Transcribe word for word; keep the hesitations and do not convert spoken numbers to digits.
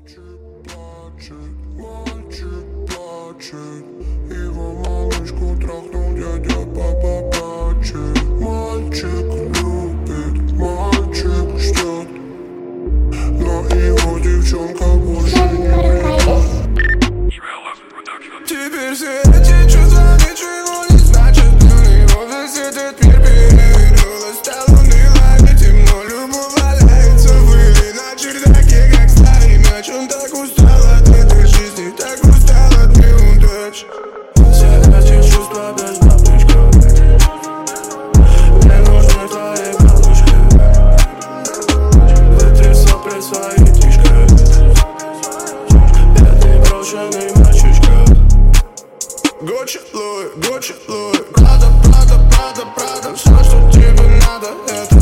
плачет, мальчик плачет. Его малышку трахнул дядя, папа плачет. Мальчик любит, мальчик ждет, но его девчонка больше не придет. Теперь все эти чувства ничего не значат. Для него весь этот мир перевернулась. Стал уныло, темно, любовь валяется в пыли на чердаке, как старый мяч. Он так устал от этой жизни, так устал от неудач. Все эти чувства без бабочка. Мне нужны твои галочки. Вытри сопли своей тишкой. Бедный брошенный мальчишка. Гуччи, Луи, Гуччи, Луи. Прада, Прада, Прада, Прада. Все, что тебе надо, это